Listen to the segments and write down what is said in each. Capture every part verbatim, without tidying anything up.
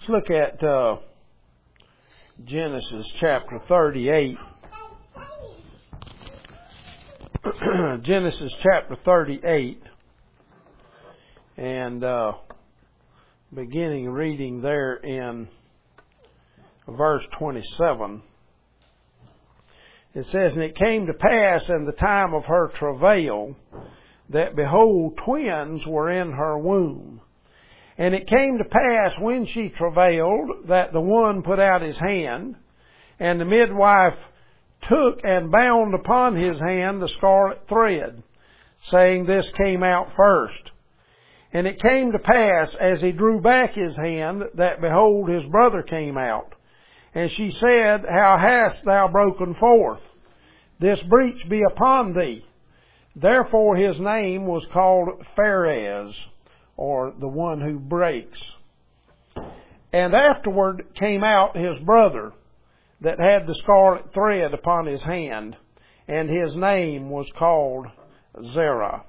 Let's look at uh, Genesis chapter thirty-eight. Genesis chapter thirty-eight, and uh, beginning reading there in verse twenty-seven. It says, "And it came to pass in the time of her travail, that behold, twins were in her womb. And it came to pass when she travailed, that the one put out his hand, and the midwife took and bound upon his hand the scarlet thread, saying, This came out first. And it came to pass, as he drew back his hand, that behold, his brother came out. And she said, How hast thou broken forth? This breach be upon thee. Therefore his name was called Pharez, or the one who breaks. And afterward came out his brother, that had the scarlet thread upon his hand, and his name was called Zerah."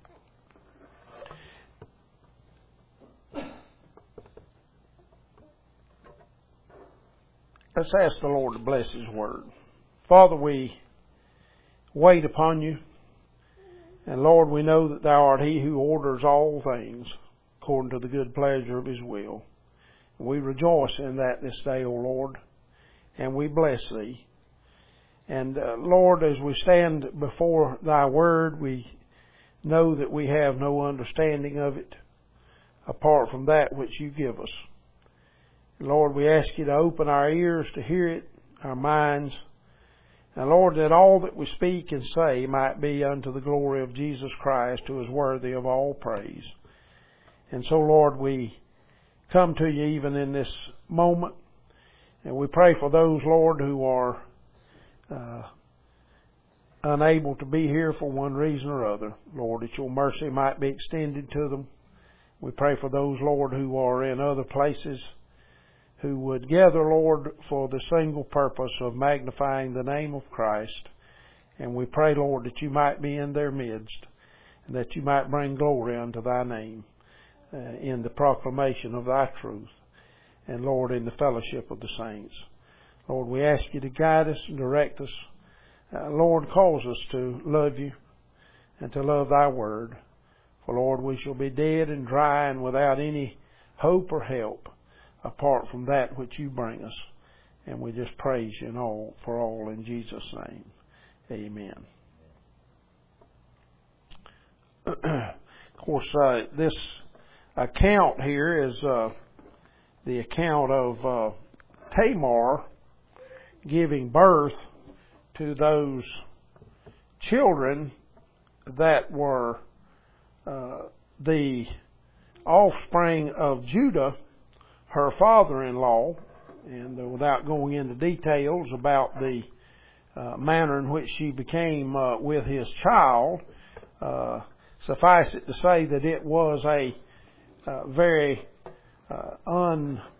Let's ask the Lord to bless His Word. Father, we wait upon You. And Lord, we know that Thou art He who orders all things according to the good pleasure of His will. And we rejoice in that this day, O Lord, and we bless Thee. And uh, Lord, as we stand before Thy Word, we know that we have no understanding of it apart from that which You give us. Lord, we ask You to open our ears to hear it, our minds, and Lord, that all that we speak and say might be unto the glory of Jesus Christ, who is worthy of all praise. And so, Lord, we come to You even in this moment, and we pray for those, Lord, who are uh, unable to be here for one reason or other. Lord, that Your mercy might be extended to them. We pray for those, Lord, who are in other places, who would gather, Lord, for the single purpose of magnifying the name of Christ. And we pray, Lord, that You might be in their midst, and that You might bring glory unto Thy name uh, in the proclamation of Thy truth, and, Lord, in the fellowship of the saints. Lord, we ask You to guide us and direct us. Uh, Lord, cause us to love You and to love Thy Word. For, Lord, we shall be dead and dry and without any hope or help apart from that which You bring us. And we just praise You in all, for all in Jesus' name. Amen. Of course, uh, this account here is uh, the account of uh, Tamar giving birth to those children that were uh, the offspring of Judah, her father-in-law. And uh, without going into details about the uh, manner in which she became uh, with his child, uh, suffice it to say that it was a uh, very uh,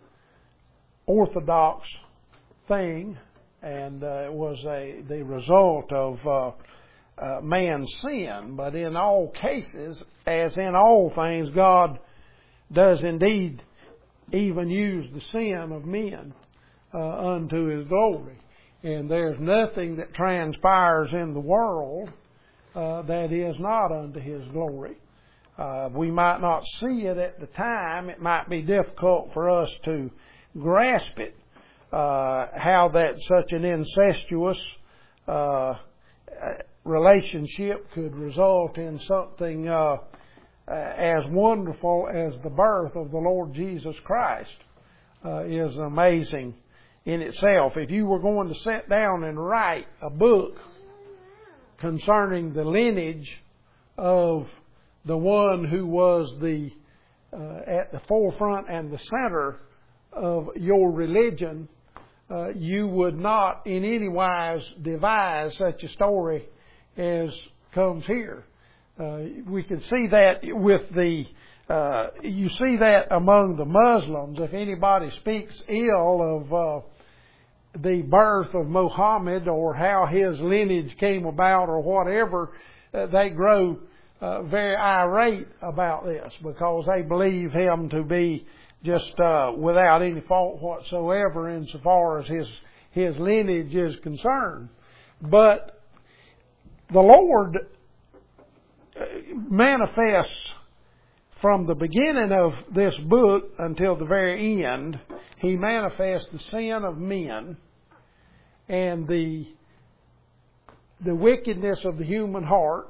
unorthodox thing, and uh, it was a the result of uh, uh, man's sin. But in all cases, as in all things, God does indeed even use the sin of men uh, unto His glory. And there's nothing that transpires in the world uh, that is not unto His glory. Uh, we might not see it at the time. It might be difficult for us to grasp it, uh, how that such an incestuous uh, relationship could result in something uh, as wonderful as the birth of the Lord Jesus Christ uh, is amazing in itself. If you were going to sit down and write a book concerning the lineage of the one who was the uh, at the forefront and the center of your religion, uh, you would not in any wise devise such a story as comes here. Uh, we can see that with the, uh, you see that among the Muslims. If anybody speaks ill of uh, the birth of Muhammad or how his lineage came about or whatever, uh, they grow uh, very irate about this because they believe him to be just uh, without any fault whatsoever insofar as his his lineage is concerned. But the Lord manifests from the beginning of this book until the very end. He manifests the sin of men and the the wickedness of the human heart,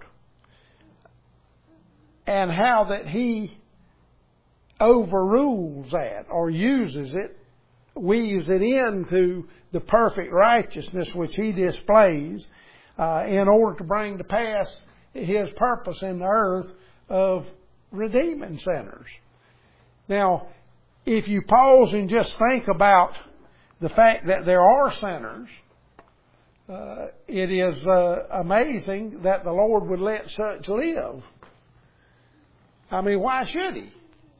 and how that He overrules that or uses it, weaves it into the perfect righteousness which He displays uh, in order to bring to pass His purpose in the earth of redeeming sinners. Now, if you pause and just think about the fact that there are sinners, uh, it is uh, amazing that the Lord would let such live. I mean, why should He?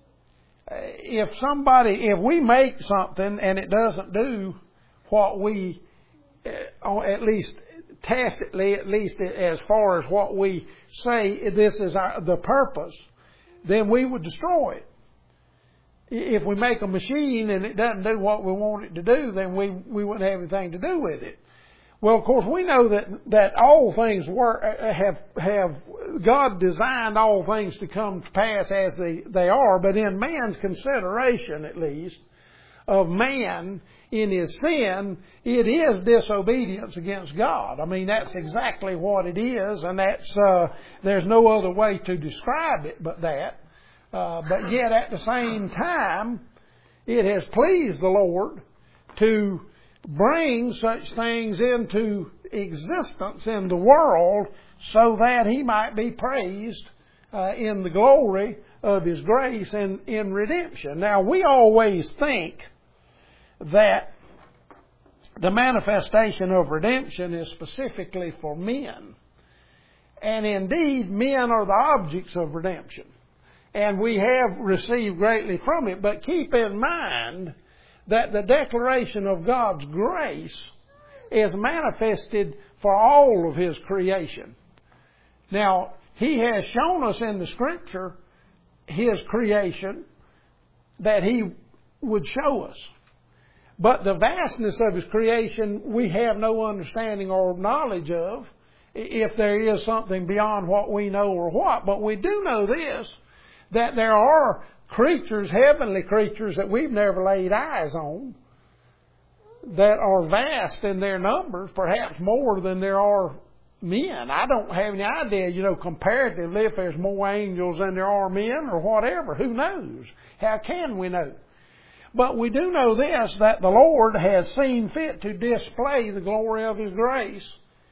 If somebody, if we make something and it doesn't do what we, uh, at least tacitly, at least as far as what we say, this is our, the purpose, then we would destroy it. If we make a machine and it doesn't do what we want it to do, then we, we wouldn't have anything to do with it. Well, of course, we know that, that all things work, have, have, God designed all things to come to pass as they, they are, but in man's consideration, at least, of man in his sin, it is disobedience against God. I mean, that's exactly what it is, and that's, uh, there's no other way to describe it but that. Uh, but yet at the same time, it has pleased the Lord to bring such things into existence in the world so that He might be praised uh, in the glory of His grace and in redemption. Now, we always think that the manifestation of redemption is specifically for men. And indeed, men are the objects of redemption. And we have received greatly from it. But keep in mind that the declaration of God's grace is manifested for all of His creation. Now, He has shown us in the Scripture His creation that He would show us. But the vastness of His creation we have no understanding or knowledge of, if there is something beyond what we know or what. But we do know this, that there are creatures, heavenly creatures that we've never laid eyes on, that are vast in their numbers, perhaps more than there are men. I don't have any idea, you know, comparatively, if there's more angels than there are men or whatever. Who knows? How can we know? But we do know this, that the Lord has seen fit to display the glory of His grace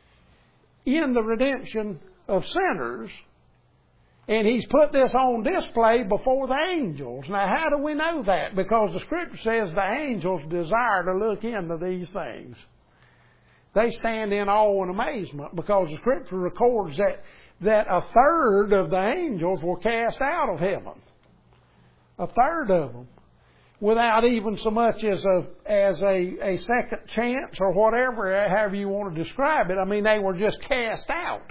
in the redemption of sinners. And He's put this on display before the angels. Now, how do we know that? Because the Scripture says the angels desire to look into these things. They stand in awe and amazement because the Scripture records that, that a third of the angels were cast out of heaven. A third of them. Without even so much as a as a, a second chance or whatever, however you want to describe it. I mean, they were just cast out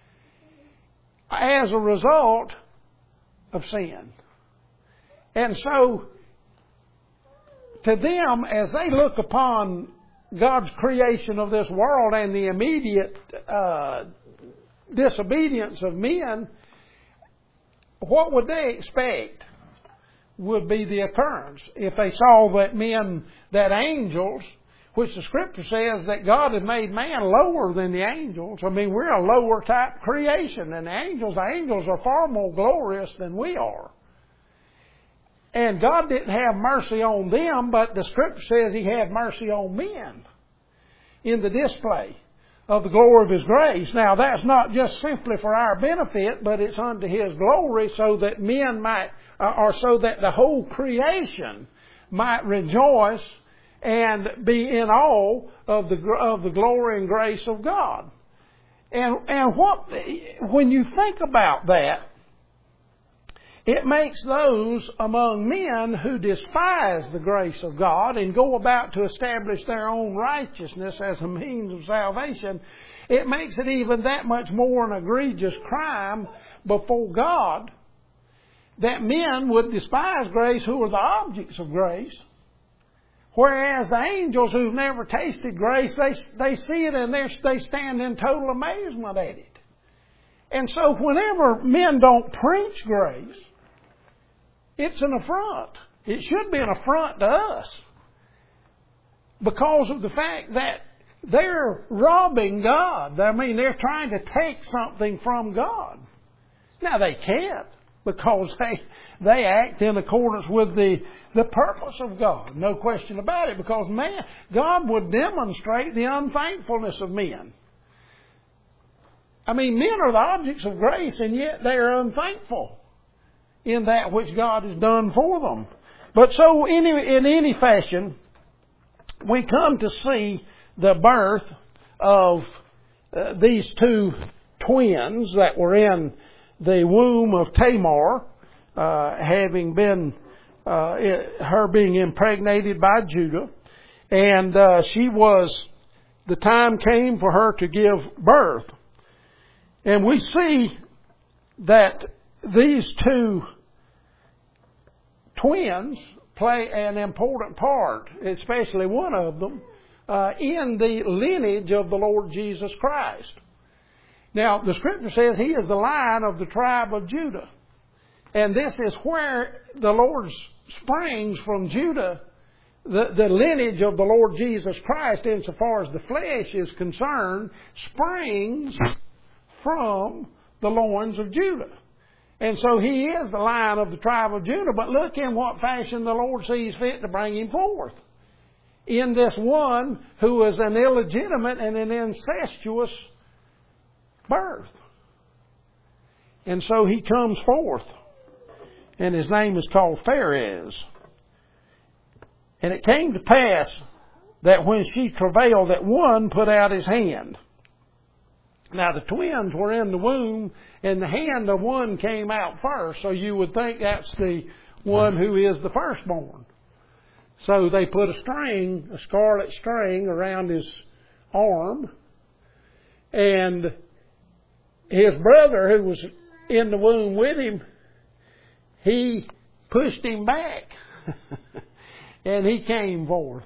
as a result of sin. And so, to them, as they look upon God's creation of this world and the immediate uh, disobedience of men, what would they expect would be the occurrence if they saw that men, that angels, which the Scripture says that God had made man lower than the angels. I mean, we're a lower type creation than the angels. The angels are far more glorious than we are. And God didn't have mercy on them, but the Scripture says He had mercy on men in the display of the glory of His grace. Now, that's not just simply for our benefit, but it's unto His glory, so that men might, uh, or so that the whole creation might rejoice and be in awe of the of the glory and grace of God. And and what when you think about that, it makes those among men who despise the grace of God and go about to establish their own righteousness as a means of salvation, it makes it even that much more an egregious crime before God that men would despise grace who are the objects of grace. Whereas the angels who've never tasted grace, they, they see it and they stand in total amazement at it. And so whenever men don't preach grace, it's an affront. It should be an affront to us because of the fact that they're robbing God. I mean, they're trying to take something from God. Now, they can't because they they act in accordance with the, the purpose of God. No question about it, because man, God would demonstrate the unthankfulness of men. I mean, men are the objects of grace, and yet they are unthankful in that which God has done for them. But so in, in any fashion, we come to see the birth of uh, these two twins that were in the womb of Tamar, uh, having been, uh, her being impregnated by Judah. And uh, she was, the time came for her to give birth. And we see that these two twins play an important part, especially one of them, uh, in the lineage of the Lord Jesus Christ. Now, the Scripture says He is the Lion of the tribe of Judah. And this is where the Lord springs from Judah, the, the lineage of the Lord Jesus Christ, insofar as the flesh is concerned, springs from the loins of Judah. And so He is the Lion of the tribe of Judah. But look in what fashion the Lord sees fit to bring Him forth. In this one who is an illegitimate and an incestuous birth. And so He comes forth. And His name is called Pharez. And it came to pass that when she travailed, that one put out his hand. Now the twins were in the womb, and the hand of one came out first. So you would think that's the one who is the firstborn. So they put a string, a scarlet string, around his arm. And his brother, who was in the womb with him, he pushed him back. And he came forth.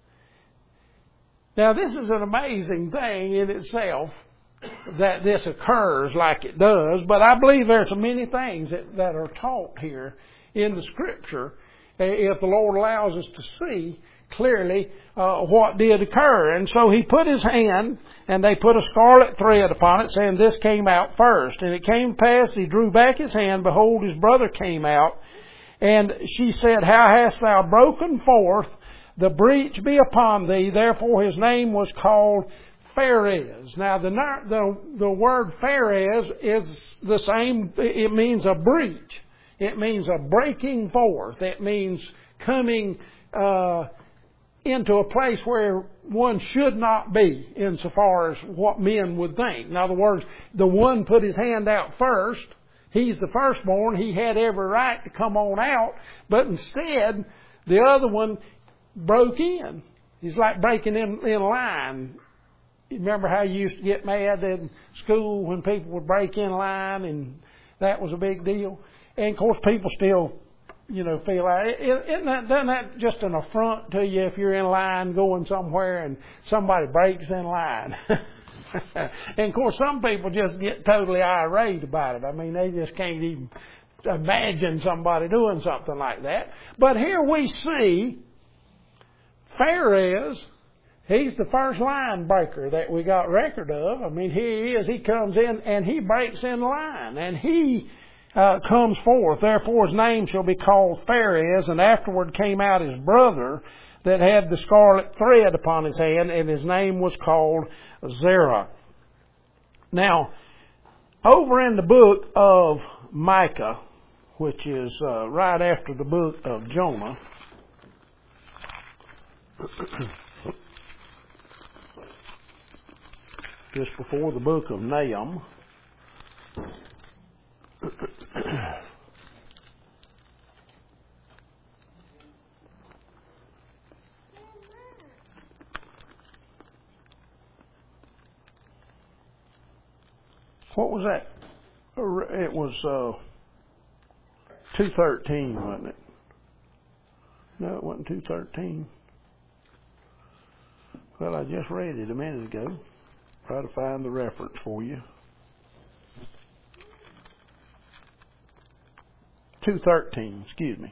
Now this is an amazing thing in itself, that this occurs like it does. But I believe there's many things that, that are taught here in the Scripture, if the Lord allows us to see clearly uh, what did occur. And so He put His hand, and they put a scarlet thread upon it, saying, "This came out first." And it came to pass, He drew back His hand, behold, his brother came out. And she said, "How hast thou broken forth? The breach be upon thee." Therefore his name was called Pharez. Now the, the, the word Pharez is the same. It means a breach. It means a breaking forth. It means coming uh, into a place where one should not be, insofar as what men would think. In other words, the one put his hand out first. He's the firstborn. He had every right to come on out. But instead, the other one broke in. He's like breaking in, in line. You remember how you used to get mad in school when people would break in line, and that was a big deal? And of course, people still, you know, feel like, isn't that, doesn't that just an affront to you if you're in line going somewhere and somebody breaks in line? And of course, some people just get totally irate about it. I mean, they just can't even imagine somebody doing something like that. But here we see Pharez. He's the first line breaker that we got record of. I mean, here he is. He comes in and he breaks in line, and he uh, comes forth. Therefore his name shall be called Pharez. And afterward came out his brother that had the scarlet thread upon his hand, and his name was called Zerah. Now, over in the book of Micah, which is uh, right after the book of Jonah, just before the book of Nahum, what was that? It was uh, two thirteen, wasn't it? No, it wasn't two thirteen. Well, I just read it a minute ago. Try to find the reference for you. two thirteen, excuse me.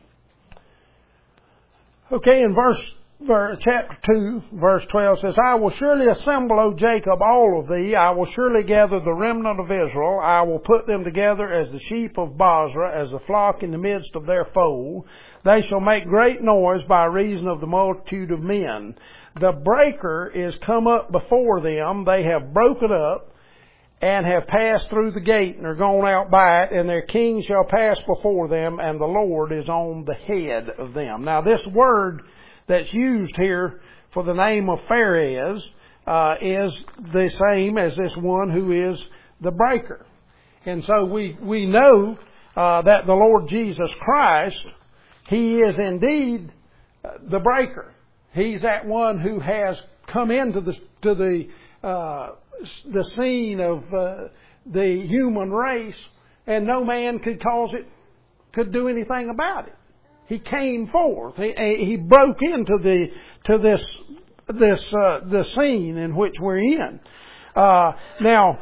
Okay, in verse, verse chapter two, verse twelve says, I will surely assemble, O Jacob, all of thee. I will surely gather the remnant of Israel. I will put them together as the sheep of Basra, as the flock in the midst of their fold. They shall make great noise by reason of the multitude of men. The breaker is come up before them. They have broken up and have passed through the gate and are gone out by it, and their king shall pass before them, and the Lord is on the head of them. Now this word that's used here for the name of Pharez uh, is the same as this one who is the breaker. And so we, we know uh, that the Lord Jesus Christ, He is indeed the breaker. He's that one who has come into the, to the, uh, the scene of uh, the human race, and no man could cause it, could do anything about it. He came forth. He, he broke into the to this this uh, the scene in which we're in. Uh, now,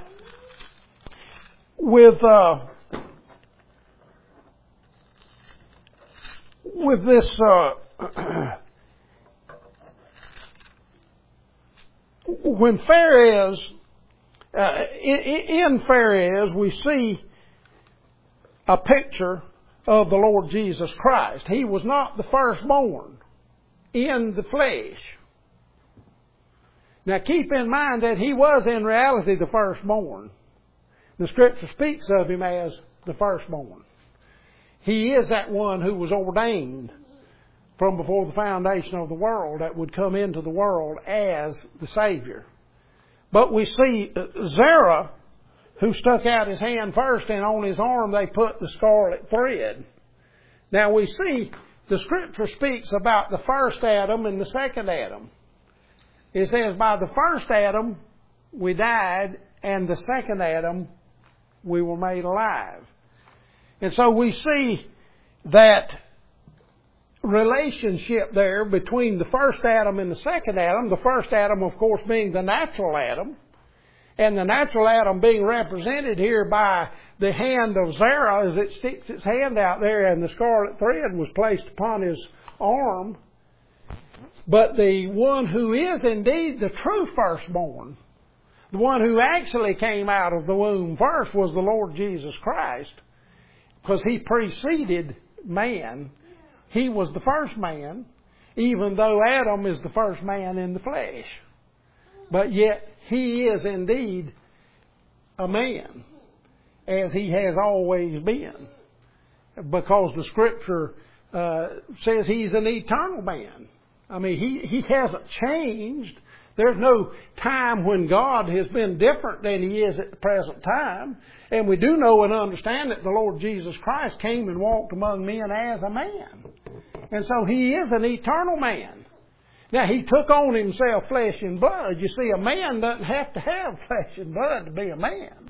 with uh, with this. Uh, When Pharez, uh, in, in Pharez, we see a picture of the Lord Jesus Christ. He was not the firstborn in the flesh. Now keep in mind that He was in reality the firstborn. The Scripture speaks of Him as the firstborn. He is that one who was ordained from before the foundation of the world that would come into the world as the Savior. But we see Zerah, who stuck out his hand first, and on his arm they put the scarlet thread. Now we see the Scripture speaks about the first Adam and the second Adam. It says, by the first Adam we died, and the second Adam we were made alive. And so we see that relationship there between the first Adam and the second Adam. The first Adam, of course, being the natural Adam, and the natural Adam being represented here by the hand of Zerah as it sticks its hand out there, and the scarlet thread was placed upon his arm. But the one who is indeed the true firstborn, the one who actually came out of the womb first, was the Lord Jesus Christ, because He preceded man. He was the first man, even though Adam is the first man in the flesh. But yet He is indeed a man, as He has always been, because the Scripture uh, says He's an eternal man. I mean, He, he hasn't changed. There's no time when God has been different than He is at the present time. And we do know and understand that the Lord Jesus Christ came and walked among men as a man. And so He is an eternal man. Now, He took on Himself flesh and blood. You see, a man doesn't have to have flesh and blood to be a man.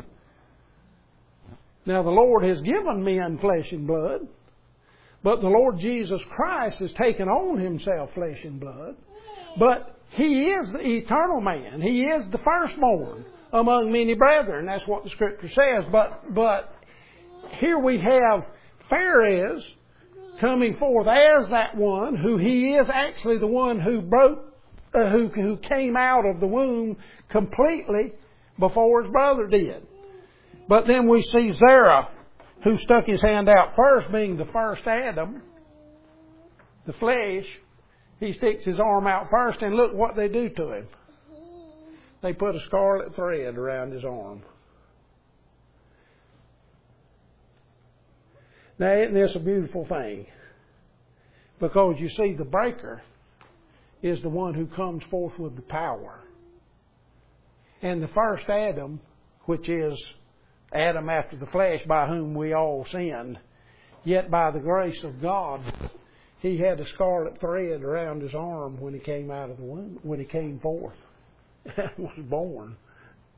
Now, the Lord has given men flesh and blood, but the Lord Jesus Christ has taken on Himself flesh and blood. But He is the eternal man. He is the firstborn among many brethren. That's what the Scripture says. But but here we have Pharez coming forth as that one who he is actually the one who broke, uh, who who came out of the womb completely before his brother did. But then we see Zerah, who stuck his hand out first, being the first Adam, the flesh. He sticks his arm out first, and look what they do to him. They put a scarlet thread around his arm. Now, isn't this a beautiful thing? Because you see, the breaker is the one who comes forth with the power. And the first Adam, which is Adam after the flesh, by whom we all sinned, yet by the grace of God, he had a scarlet thread around his arm when he came out of the womb, when he came forth and was born.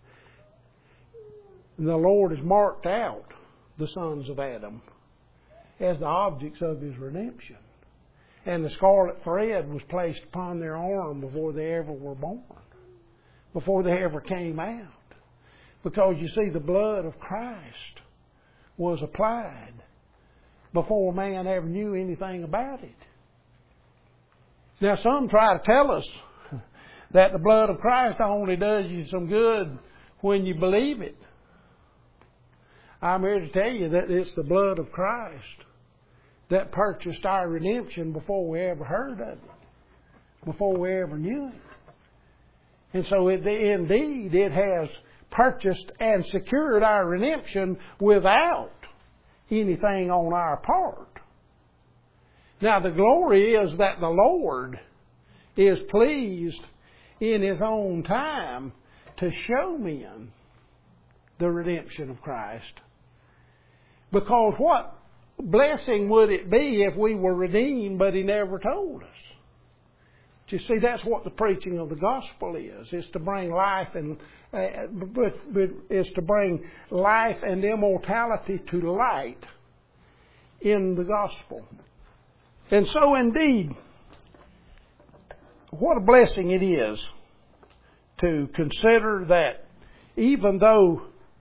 And the Lord has marked out the sons of Adam. as the objects of His redemption. And the scarlet thread was placed upon their arm before they ever were born, before they ever came out. Because you see, the blood of Christ was applied before man ever knew anything about it. Now, some try to tell us that the blood of Christ only does you some good when you believe it. I'm here to tell you that it's the blood of Christ that purchased our redemption before we ever heard of it, before we ever knew it. And so it, indeed it has purchased and secured our redemption without anything on our part. Now the glory is that the Lord is pleased in His own time to show men the redemption of Christ. Because what blessing would it be if we were redeemed but He never told us? But you see, that's what the preaching of the gospel is. It's to bring life and uh, but, but it's to bring life and immortality to light in the gospel. And so indeed, what a blessing it is to consider that even though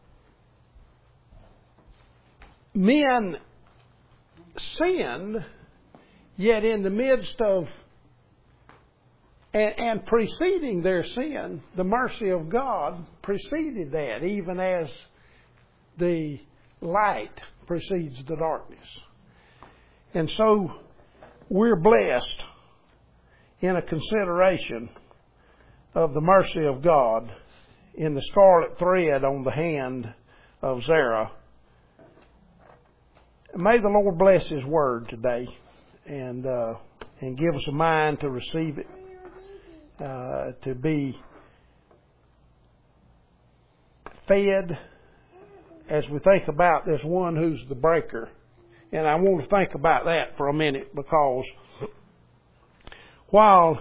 men sinned, yet in the midst of and, and preceding their sin, the mercy of God preceded that, even as the light precedes the darkness. And so we're blessed in a consideration of the mercy of God in the scarlet thread on the hand of Zerah. May the Lord bless His word today and uh, and give us a mind to receive it, uh, to be fed as we think about this one who's the breaker. And I want to think about that for a minute, because while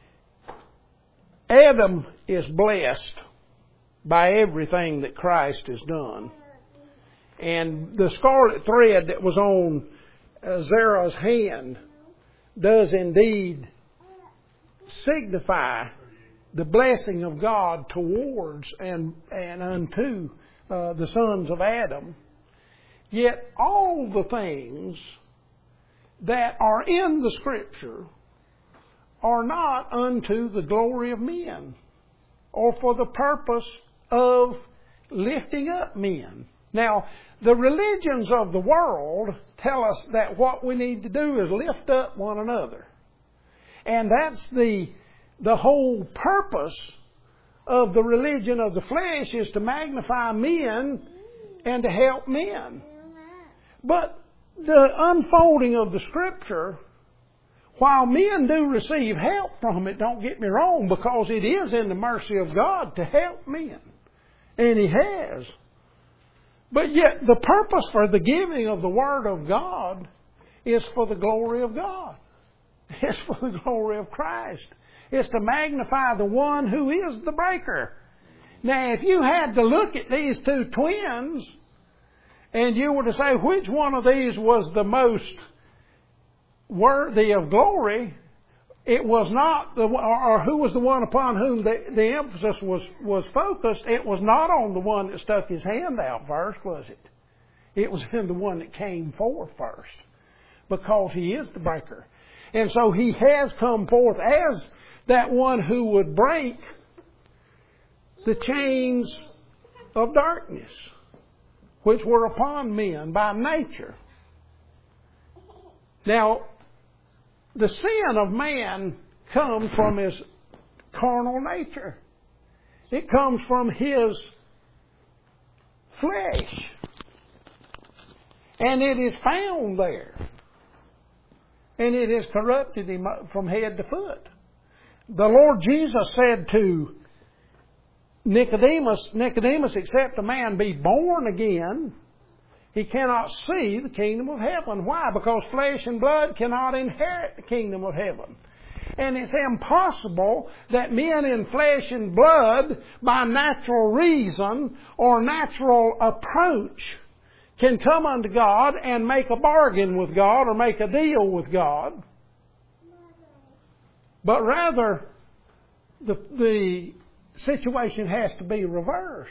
Adam is blessed by everything that Christ has done, and the scarlet thread that was on uh, Zerah's hand does indeed signify the blessing of God towards and, and unto uh, the sons of Adam, yet all the things that are in the Scripture are not unto the glory of men or for the purpose of lifting up men. Now, the religions of the world tell us that what we need to do is lift up one another. And that's the, the whole purpose of the religion of the flesh, is to magnify men and to help men. But the unfolding of the Scripture, while men do receive help from it, don't get me wrong, because it is in the mercy of God to help men. And He has. But yet the purpose for the giving of the Word of God is for the glory of God. It's for the glory of Christ. It's to magnify the one who is the breaker. Now, if you had to look at these two twins and you were to say which one of these was the most worthy of glory, it was not the, or who was the one upon whom the, the emphasis was, was focused. It was not on the one that stuck his hand out first, was it? It was in the one that came forth first, because He is the breaker. And so He has come forth as that one who would break the chains of darkness which were upon men by nature. Now, the sin of man comes from his carnal nature. It comes from his flesh. And it is found there. And it has corrupted him from head to foot. The Lord Jesus said to Nicodemus, Nicodemus, except a man be born again, he cannot see the kingdom of heaven. Why? Because flesh and blood cannot inherit the kingdom of heaven. And it's impossible that men in flesh and blood, by natural reason or natural approach, can come unto God and make a bargain with God or make a deal with God. But rather, the, the situation has to be reversed.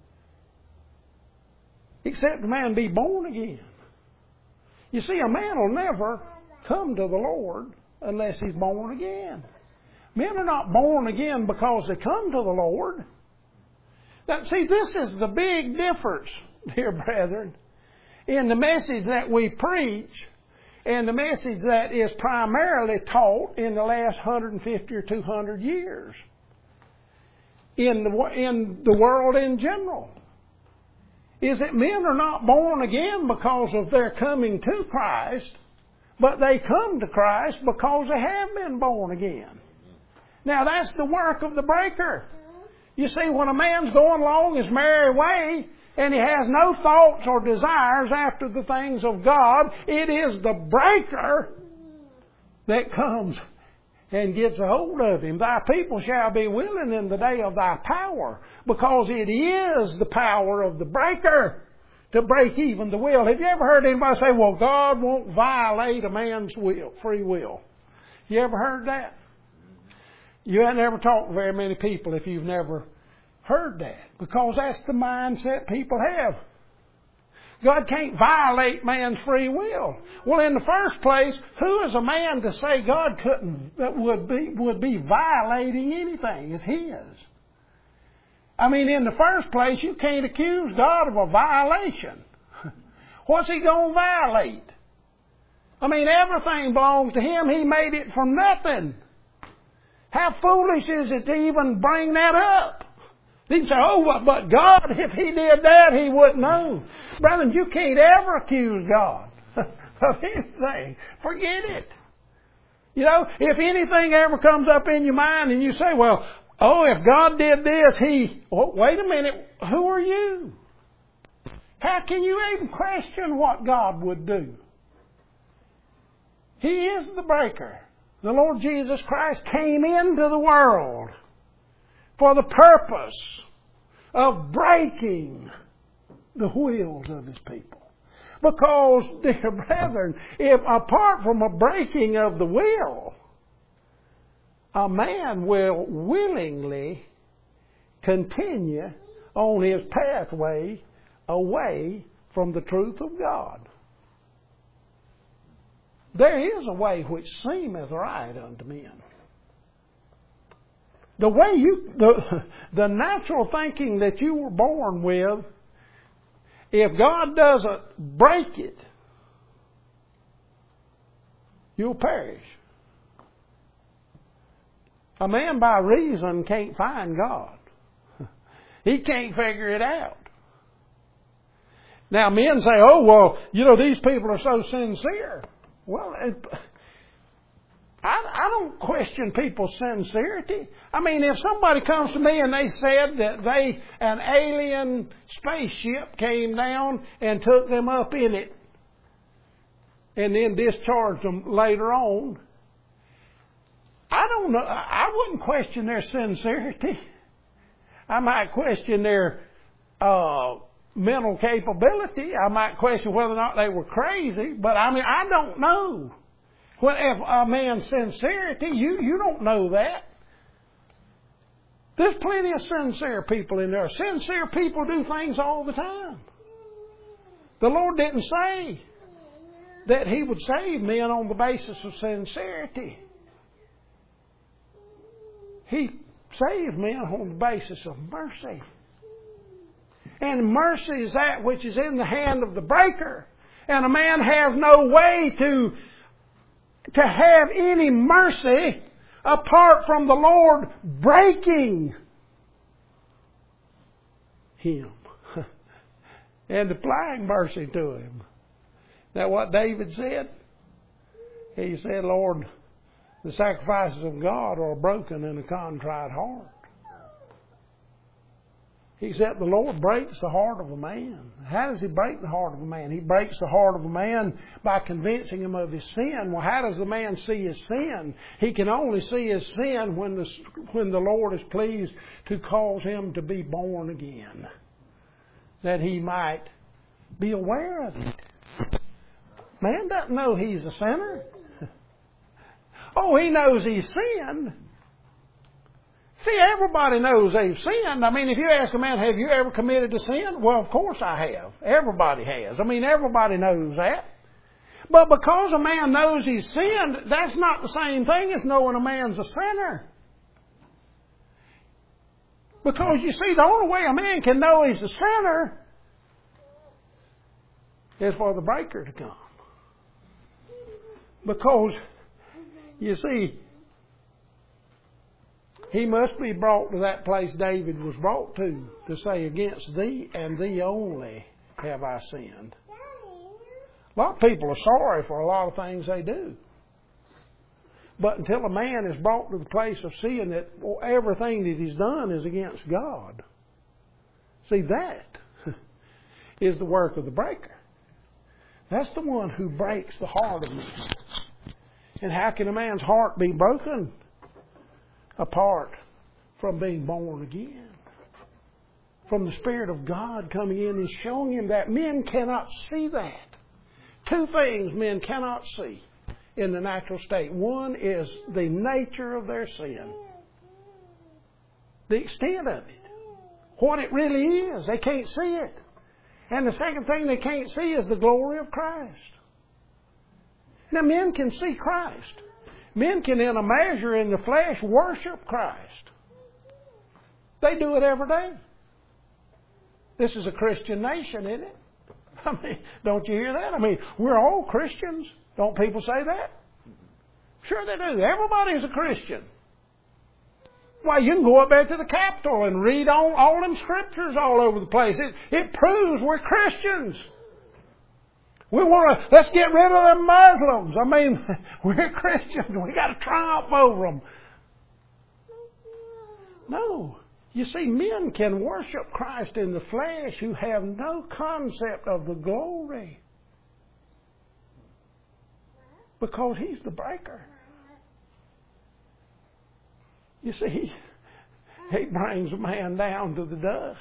Except a man be born again. You see, a man will never come to the Lord unless he's born again. Men are not born again because they come to the Lord. Now, see, this is the big difference, dear brethren, in the message that we preach and the message that is primarily taught in the last one hundred fifty or two hundred years in the, in the world in general. Is that men are not born again because of their coming to Christ, but they come to Christ because they have been born again. Now that's the work of the breaker. You see, when a man's going along his merry way and he has no thoughts or desires after the things of God, it is the breaker that comes and gets a hold of him. Thy people shall be willing in the day of thy power, because it is the power of the breaker to break even the will. Have you ever heard anybody say, well, God won't violate a man's will, free will? You ever heard that? You haven't ever talked to very many people if you've never heard that, because that's the mindset people have. God can't violate man's free will. Well, in the first place, who is a man to say God couldn't, that would be, would be violating anything? It's His. I mean, in the first place, you can't accuse God of a violation. What's He going to violate? I mean, everything belongs to Him. He made it from nothing. How foolish is it to even bring that up? You can say, oh, but God, if He did that, He wouldn't know. Brethren, you can't ever accuse God of anything. Forget it. You know, if anything ever comes up in your mind and you say, well, oh, if God did this, He... Oh, wait a minute. Who are you? How can you even question what God would do? He is the breaker. The Lord Jesus Christ came into the world for the purpose of breaking the wills of His people. Because, dear brethren, if apart from a breaking of the will, a man will willingly continue on his pathway away from the truth of God. There is a way which seemeth right unto men. The way you, the, the natural thinking that you were born with, if God doesn't break it, you'll perish. A man by reason can't find God. He can't figure it out. Now men say, oh, well, you know, these people are so sincere. Well, it, I, I don't question people's sincerity. I mean, if somebody comes to me and they said that they, an alien spaceship came down and took them up in it and then discharged them later on, I don't know, I wouldn't question their sincerity. I might question their uh, mental capability. I might question whether or not they were crazy, but I mean, I don't know. Well, if a man's sincerity, you, you don't know that. There's plenty of sincere people in there. Sincere people do things all the time. The Lord didn't say that He would save men on the basis of sincerity. He saved men on the basis of mercy. And mercy is that which is in the hand of the breaker. And a man has no way to to have any mercy apart from the Lord breaking him and applying mercy to him. Is that what David said? He said, Lord, the sacrifices of God are broken in a contrite heart. Except the Lord breaks the heart of a man. How does He break the heart of a man? He breaks the heart of a man by convincing him of his sin. Well, how does the man see his sin? He can only see his sin when the, when the Lord is pleased to cause him to be born again, that he might Be aware of it. Man doesn't know he's a sinner. Oh, he knows he's sinned. See, everybody knows they've sinned. I mean, if you ask a man, have you ever committed a sin? Well, of course I have. Everybody has. I mean, everybody knows that. But because a man knows he's sinned, that's not the same thing as knowing a man's a sinner. Because you see, the only way a man can know he's a sinner is for the breaker to come. Because, you see, he must be brought to that place David was brought to, to say, against thee and thee only have I sinned. A lot of people are sorry for a lot of things they do. But until a man is brought to the place of seeing that everything that he's done is against God, see, that is the work of the breaker. That's the one who breaks the heart of man. And how can a man's heart be broken? Apart from being born again. From the Spirit of God coming in and showing him that. Men cannot see that. Two things men cannot see in the natural state. One is the nature of their sin. The extent of it. What it really is. They can't see it. And the second thing they can't see is the glory of Christ. Now, men can see Christ. Men can, in a measure in the flesh, worship Christ. They do it every day. This is a Christian nation, isn't it? I mean, don't you hear that? I mean, we're all Christians. Don't people say that? Sure they do. Everybody's a Christian. Why, you can go up there to the Capitol and read all, all them scriptures all over the place. It, it proves we're Christians. We want to, let's get rid of them Muslims. I mean, we're Christians. We got to triumph over them. No. You see, men can worship Christ in the flesh who have no concept of the glory. Because He's the breaker. You see, He brings a man down to the dust.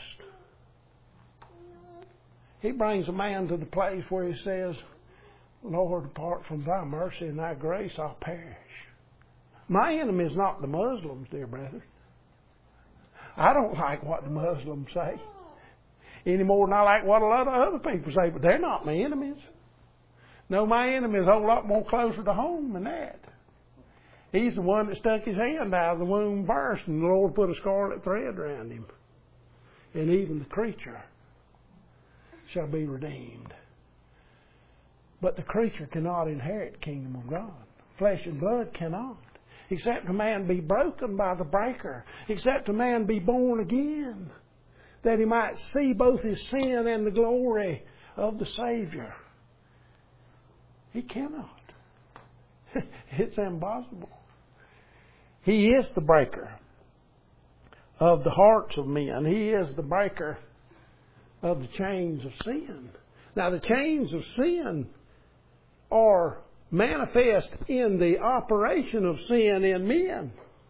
He brings a man to the place where he says, Lord, apart from thy mercy and thy grace, I'll perish. My enemy is not the Muslims, dear brethren. I don't like what the Muslims say any more than I like what a lot of other people say, but they're not my enemies. No, my enemy is a whole lot more closer to home than that. He's the one that stuck his hand out of the womb first, and the Lord put a scarlet thread around him. And even the creature shall be redeemed. But the creature cannot inherit the kingdom of God. Flesh and blood cannot. Except a man be broken by the breaker. Except a man be born again. That he might see both his sin and the glory of the Savior. He cannot. It's impossible. He is the breaker of the hearts of men. He is the breaker of the chains of sin. Now, the chains of sin are manifest in the operation of sin in men.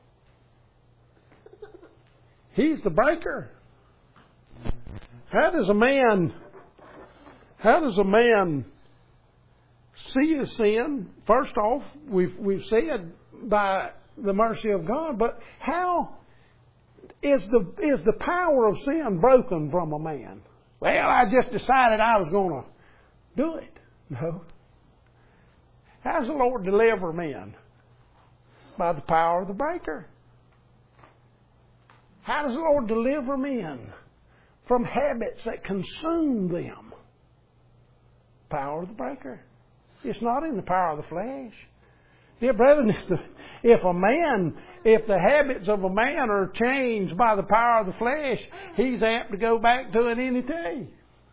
He's the breaker. How does a man, how does a man see his sin? First off, we've, we've said by the mercy of God, but how is the, is the power of sin broken from a man? Well, I just decided I was going to do it. No. How does the Lord deliver men? By the power of the breaker. How does the Lord deliver men from habits that consume them? Power of the breaker. It's not in the power of the flesh. Dear brethren, if, the, if a man, if the habits of a man are changed by the power of the flesh, he's apt to go back to it any day.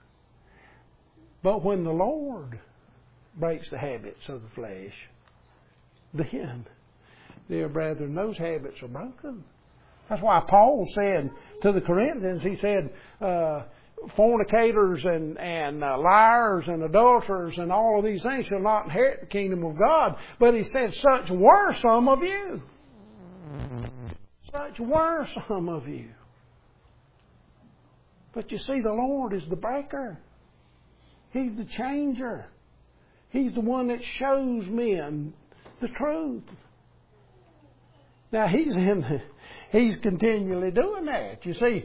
But when the Lord breaks the habits of the flesh, then, dear brethren, those habits are broken. That's why Paul said to the Corinthians, he said, uh, fornicators and, and uh, liars and adulterers and all of these things shall not inherit the kingdom of God. But he said, such were some of you. Such were some of you. But you see, the Lord is the breaker. He's the changer. He's the one that shows men the truth. Now, He's in, He's continually doing that. You see,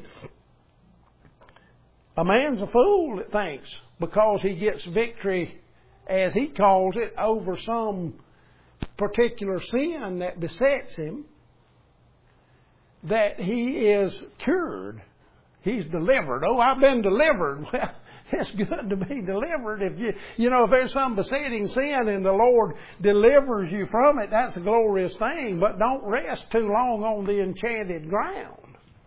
a man's a fool that thinks because he gets victory, as he calls it, over some particular sin that besets him, that he is cured. He's delivered. Oh, I've been delivered. Well, it's good to be delivered. If you, you know, if there's some besetting sin and the Lord delivers you from it, that's a glorious thing. But don't rest too long on the enchanted ground.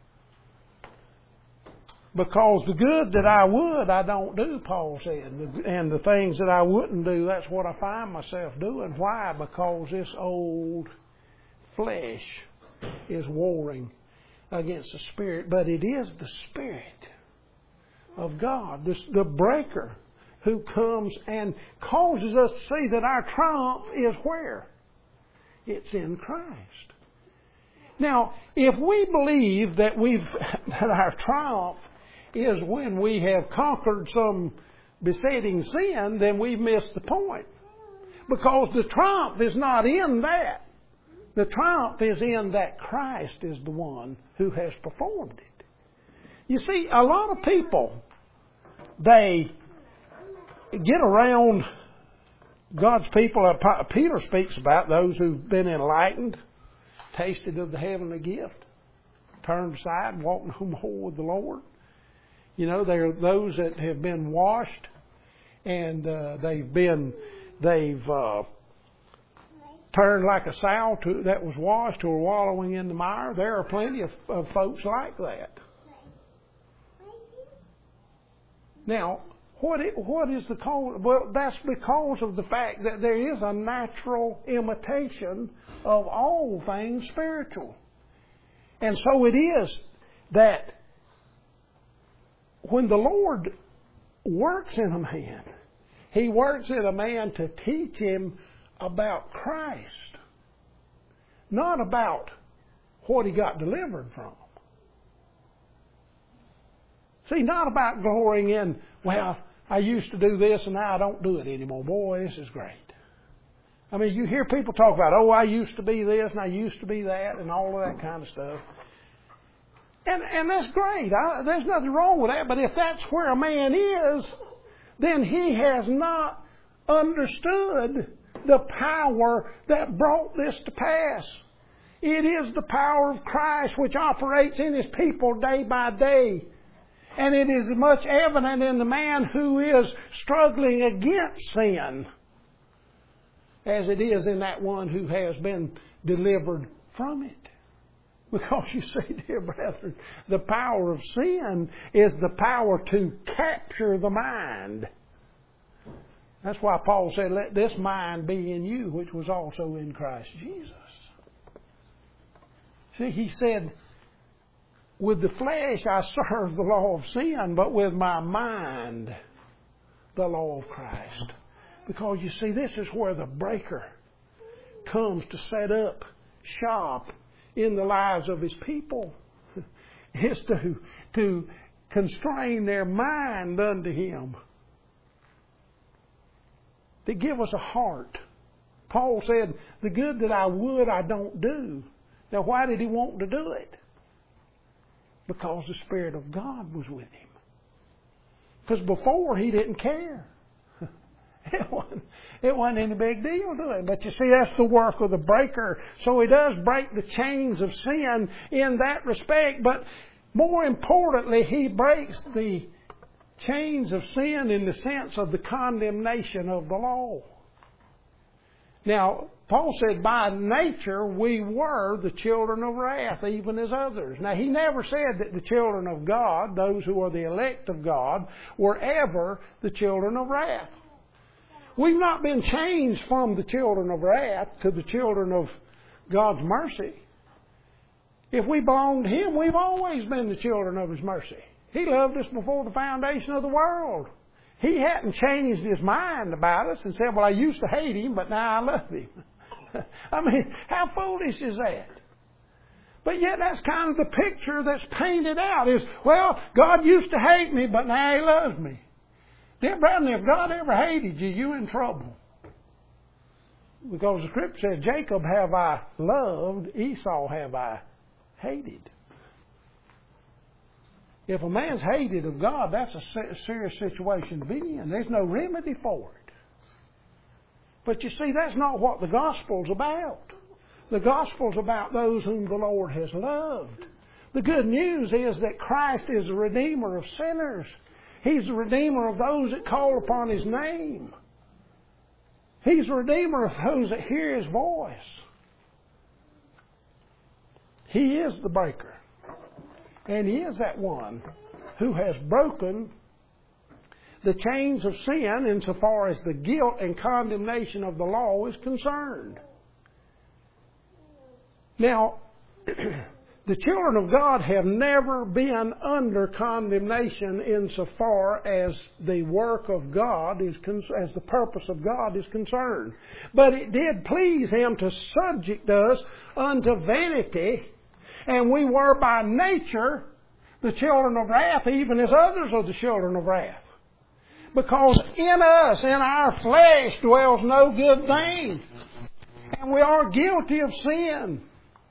Because the good that I would, I don't do, Paul said. And the things that I wouldn't do, that's what I find myself doing. Why? Because this old flesh is warring against the Spirit. But it is the Spirit of God, this, the breaker, who comes and causes us to see that our triumph is where? It's in Christ. Now, if we believe that we've that our triumph is when we have conquered some besetting sin, then we've missed the point. Because the triumph is not in that. The triumph is in that Christ is the one who has performed it. You see, a lot of people, they get around God's people. Peter speaks about those who've been enlightened, tasted of the heavenly gift, turned aside, walked no more with the Lord. You know, they're those that have been washed, and uh, they've been, they've uh, turned like a sow to, that was washed who are wallowing in the mire. There are plenty of, of folks like that. Now, what it, what is the cause? Well, that's because of the fact that there is a natural imitation of all things spiritual. And so it is that when the Lord works in a man, He works in a man to teach him about Christ, not about what he got delivered from. See, not about glorying in, well, I used to do this and now I don't do it anymore. Boy, this is great. I mean, you hear people talk about, oh, I used to be this and I used to be that and all of that kind of stuff. And, and that's great. I, there's nothing wrong with that. But if that's where a man is, then he has not understood the power that brought this to pass. It is the power of Christ which operates in His people day by day. And it is much evident in the man who is struggling against sin as it is in that one who has been delivered from it. Because you see, dear brethren, the power of sin is the power to capture the mind. That's why Paul said, let this mind be in you, which was also in Christ Jesus. See, he said, with the flesh I serve the law of sin, but with my mind, the law of Christ. Because you see, this is where the breaker comes to set up shop in the lives of His people. Is to, to constrain their mind unto Him. To give us a heart. Paul said, the good that I would, I don't do. Now, why did he want to do it? Because the Spirit of God was with him. Because before, he didn't care. It wasn't, it wasn't any big deal to him. But you see, that's the work of the breaker. So he does break the chains of sin in that respect. But more importantly, he breaks the chains of sin in the sense of the condemnation of the law. Now, Paul said, by nature we were the children of wrath, even as others. Now, he never said that the children of God, those who are the elect of God, were ever the children of wrath. We've not been changed from the children of wrath to the children of God's mercy. If we belong to Him, we've always been the children of His mercy. He loved us before the foundation of the world. He hadn't changed His mind about us and said, well, I used to hate Him, but now I love Him. I mean, how foolish is that? But yet that's kind of the picture that's painted out is, well, God used to hate me, but now He loves me. Dear brother, if God ever hated you, you're in trouble. Because the scripture says, Jacob have I loved, Esau have I hated. If a man's hated of God, that's a serious situation to be in. There's no remedy for it. But you see, that's not what the gospel's about. The gospel's about those whom the Lord has loved. The good news is that Christ is the Redeemer of sinners. He's the Redeemer of those that call upon His name. He's the Redeemer of those that hear His voice. He is the breaker. And He is that one who has broken the chains of sin insofar as the guilt and condemnation of the law is concerned. Now, the children of God have never been under condemnation insofar as the work of God is, as the purpose of God is concerned. But it did please Him to subject us unto vanity, and we were by nature the children of wrath, even as others are the children of wrath. Because in us, in our flesh, dwells no good thing. And we are guilty of sin.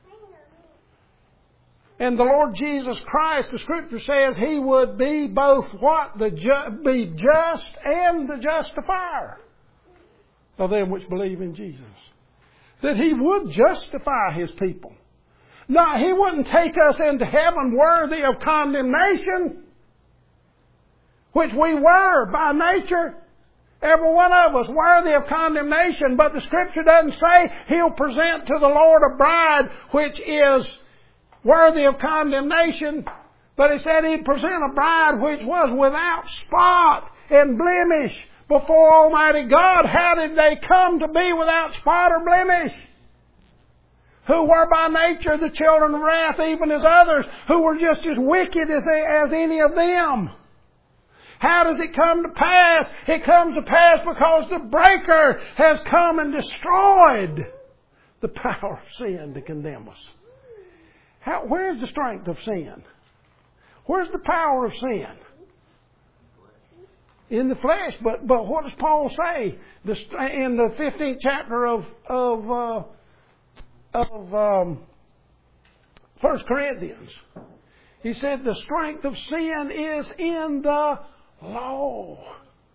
And the Lord Jesus Christ, the Scripture says, He would be both what? The ju- be just and the justifier of them which believe in Jesus. That He would justify His people. No, He wouldn't take us into heaven worthy of condemnation, which we were by nature. Every one of us worthy of condemnation. But the Scripture doesn't say He'll present to the Lord a bride which is worthy of condemnation. But He said He'd present a bride which was without spot and blemish before Almighty God. How did they come to be without spot or blemish? Who were by nature the children of wrath, even as others, who were just as wicked as, as any of them. How does it come to pass? It comes to pass because the breaker has come and destroyed the power of sin to condemn us. How, where's the strength of sin? Where's the power of sin? In the flesh. But but what does Paul say? The, in the fifteenth chapter of of uh, of um, First Corinthians, he said the strength of sin is in the law.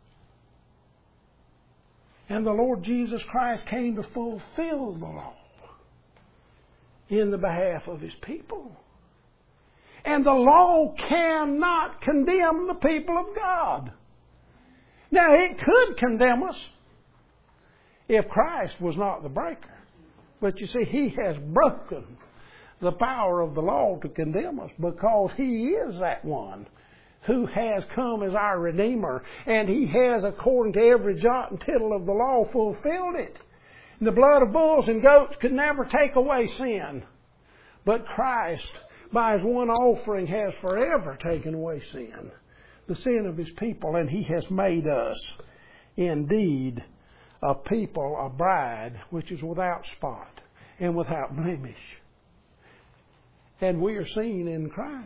And the Lord Jesus Christ came to fulfill the law in the behalf of His people. And the law cannot condemn the people of God. Now, it could condemn us if Christ was not the breaker. But you see, He has broken the power of the law to condemn us because He is that one who has come as our Redeemer. And He has, according to every jot and tittle of the law, fulfilled it. The blood of bulls and goats could never take away sin. But Christ, by His one offering, has forever taken away sin. The sin of His people. And He has made us indeed a people, a bride, which is without spot and without blemish. And we are seen in Christ.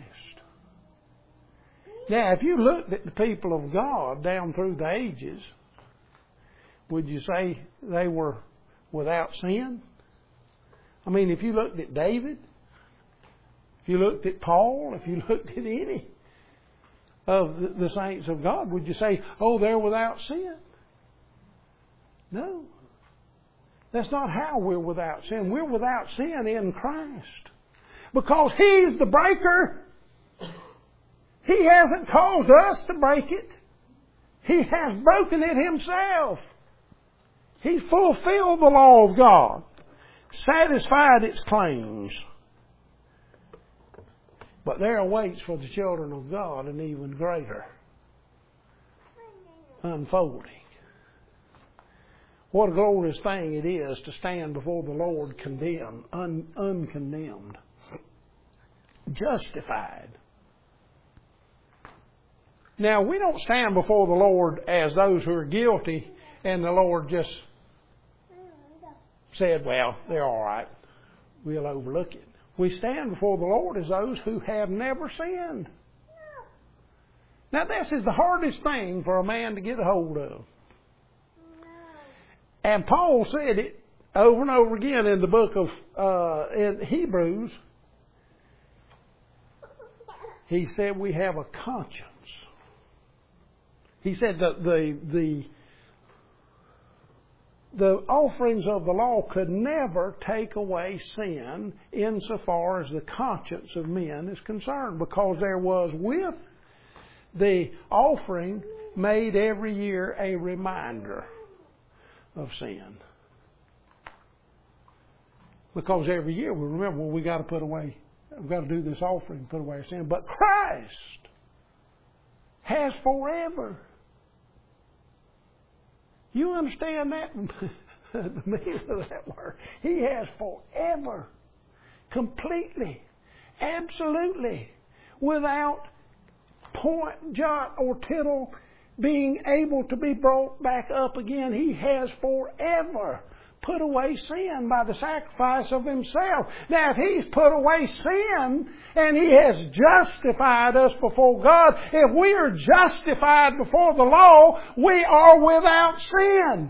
Now, if you looked at the people of God down through the ages, would you say they were without sin? I mean, if you looked at David, if you looked at Paul, if you looked at any of the saints of God, would you say, oh, they're without sin? No. That's not how we're without sin. We're without sin in Christ. Because He's the breaker. He hasn't caused us to break it. He has broken it Himself. He fulfilled the law of God, satisfied its claims. But there awaits for the children of God an even greater unfolding. What a glorious thing it is to stand before the Lord condemned, un, uncondemned, justified. Now, we don't stand before the Lord as those who are guilty and the Lord just said, well, they're all right. We'll overlook it. We stand before the Lord as those who have never sinned. Now this is the hardest thing for a man to get a hold of. And Paul said it over and over again in the book of uh, in Hebrews. He said we have a conscience. He said that the the the offerings of the law could never take away sin insofar as the conscience of men is concerned, because there was with the offering made every year a reminder of sin. Because every year we remember, well, we got to put away, we've got to do this offering, put away our sin. But Christ has forever. You understand that? The meaning of that word. He has forever, completely, absolutely, without point, jot, or tittle being able to be brought back up again. He has forever put away sin by the sacrifice of Himself. Now, if He's put away sin and He has justified us before God, if we are justified before the law, we are without sin.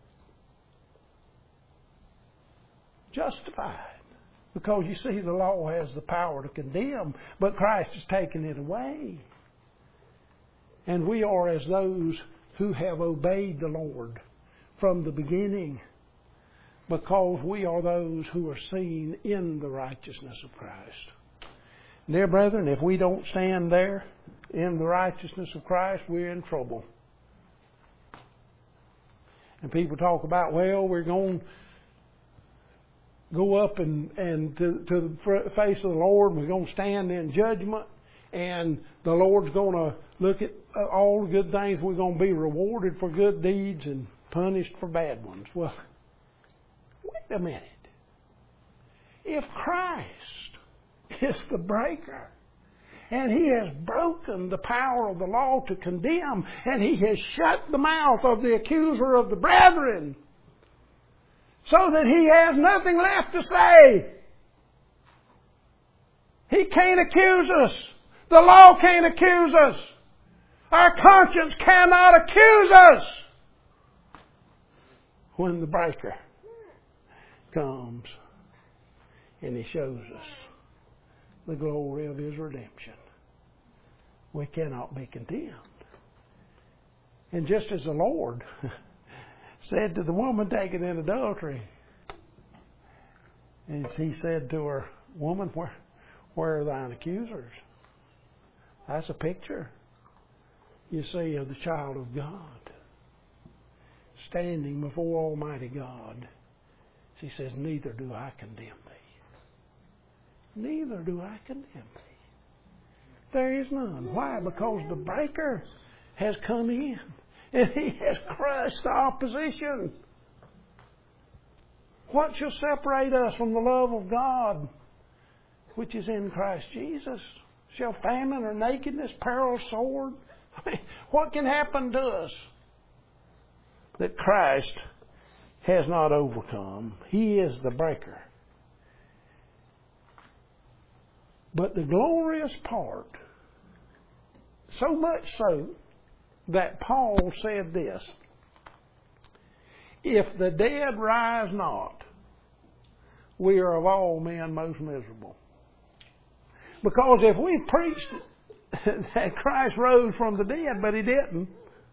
Justified. Because you see, the law has the power to condemn, but Christ has taken it away. And we are as those who have obeyed the Lord from the beginning, because we are those who are seen in the righteousness of Christ. Dear brethren, if we don't stand there in the righteousness of Christ, we're in trouble. And people talk about, well, we're going to go up and, and to, to the face of the Lord, and we're going to stand in judgment, and the Lord's going to look at all the good things. We're going to be rewarded for good deeds and punished for bad ones. Well, wait a minute. If Christ is the breaker, and He has broken the power of the law to condemn, and He has shut the mouth of the accuser of the brethren, so that he has nothing left to say, He can't accuse us. The law can't accuse us. Our conscience cannot accuse us when the breaker comes and He shows us the glory of His redemption. We cannot be condemned. And just as the Lord said to the woman taken in adultery, and He said to her, woman, where, where are thine accusers? That's a picture, you see, of the child of God standing before Almighty God. She says, neither do I condemn thee. Neither do I condemn thee. There is none. Why? Because the breaker has come in, and He has crushed the opposition. What shall separate us from the love of God, which is in Christ Jesus? Shall famine or nakedness, peril, sword? I mean, what can happen to us that Christ has not overcome? He is the breaker. But the glorious part, so much so that Paul said this, if the dead rise not, we are of all men most miserable. Because if we preached that Christ rose from the dead, but He didn't,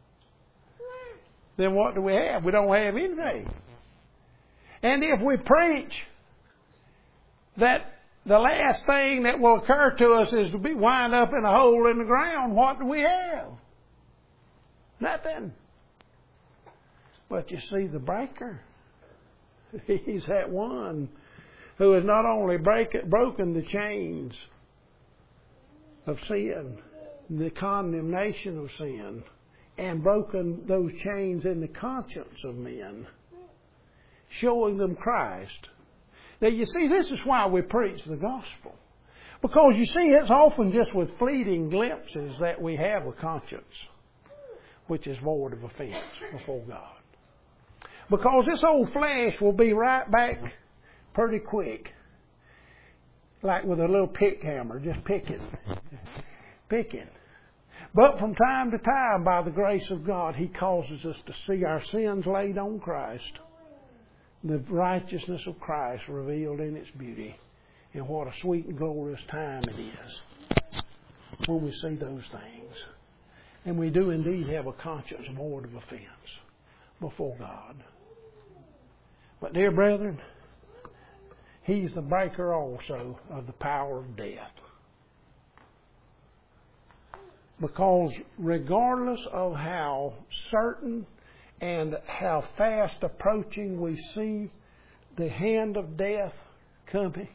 then what do we have? We don't have anything. And if we preach that the last thing that will occur to us is to be wind up in a hole in the ground, what do we have? Nothing. But you see, the breaker, He's that one who has not only break it, broken the chains of sin, the condemnation of sin, and broken those chains in the conscience of men, showing them Christ. Now you see, this is why we preach the gospel. Because you see, it's often just with fleeting glimpses that we have a conscience which is void of offense before God. Because this old flesh will be right back pretty quick, like with a little pick hammer, just picking, picking. But from time to time, by the grace of God, He causes us to see our sins laid on Christ, the righteousness of Christ revealed in its beauty. And what a sweet and glorious time it is when we see those things. And we do indeed have a conscience void of offense before God. But dear brethren, He's the breaker also of the power of death. Because regardless of how certain and how fast approaching we see the hand of death coming,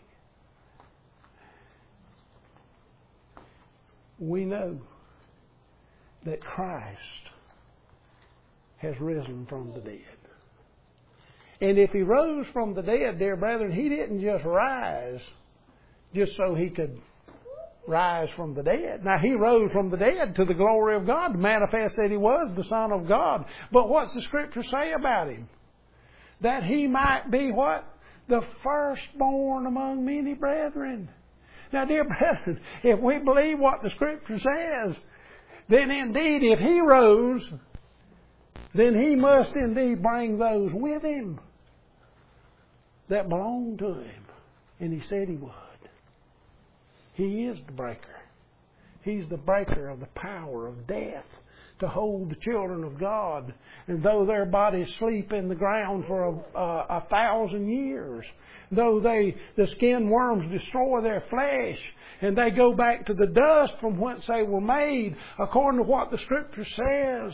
we know that Christ has risen from the dead. And if He rose from the dead, dear brethren, He didn't just rise just so He could rise from the dead. Now, He rose from the dead to the glory of God, to manifest that He was the Son of God. But what's the Scripture say about Him? That He might be what? The firstborn among many brethren. Now, dear brethren, if we believe what the Scripture says, then indeed if He rose, then He must indeed bring those with Him that belong to Him. And He said He would. He is the breaker. He's the breaker of the power of death to hold the children of God. And though their bodies sleep in the ground for a, a, a thousand years, though they the skin worms destroy their flesh, and they go back to the dust from whence they were made, according to what the Scripture says,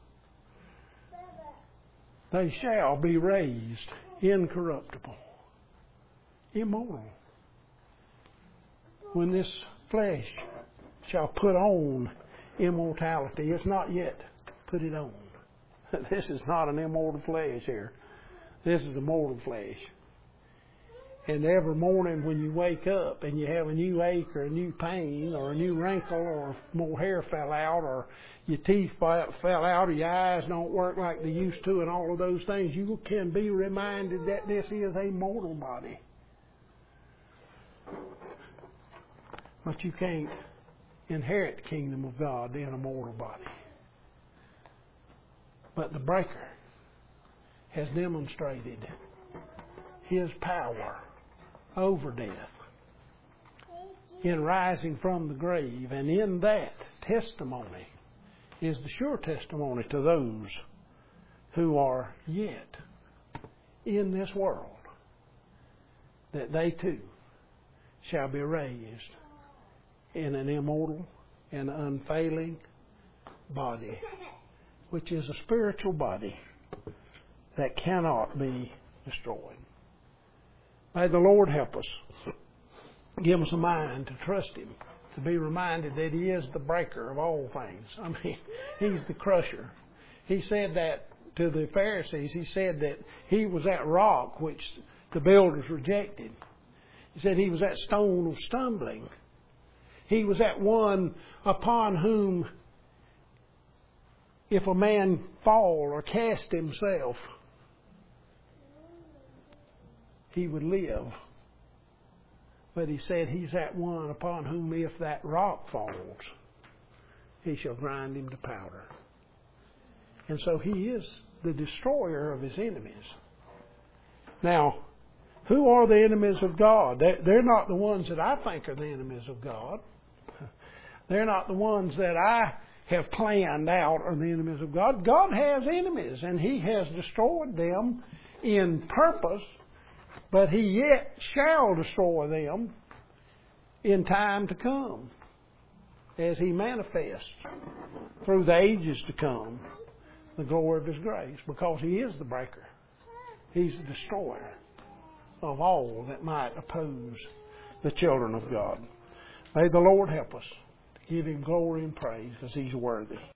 they shall be raised incorruptible, immortal. When this flesh shall put on immortality, it's not yet put it on. This is not an immortal flesh here. This is a mortal flesh. And every morning when you wake up and you have a new ache or a new pain or a new wrinkle or more hair fell out or your teeth fell out or your eyes don't work like they used to and all of those things, you can be reminded that this is a mortal body. But you can't inherit the kingdom of God in a mortal body. But the breaker has demonstrated His power over death in rising from the grave. And in that testimony is the sure testimony to those who are yet in this world, that they too shall be raised in an immortal and unfailing body, which is a spiritual body that cannot be destroyed. May the Lord help us. Give us a mind to trust Him, to be reminded that He is the breaker of all things. I mean, He's the crusher. He said that to the Pharisees. He said that He was that rock which the builders rejected. He said He was that stone of stumbling. He was that one upon whom, if a man fall or cast himself, he would live. But He said He's that one upon whom, if that rock falls, He shall grind him to powder. And so He is the destroyer of His enemies. Now, who are the enemies of God? They're not the ones that I think are the enemies of God. They're not the ones that I have planned out are the enemies of God. God has enemies, and He has destroyed them in purpose, but He yet shall destroy them in time to come as He manifests through the ages to come the glory of His grace, because He is the breaker. He's the destroyer of all that might oppose the children of God. May the Lord help us to give Him glory and praise, because He's worthy.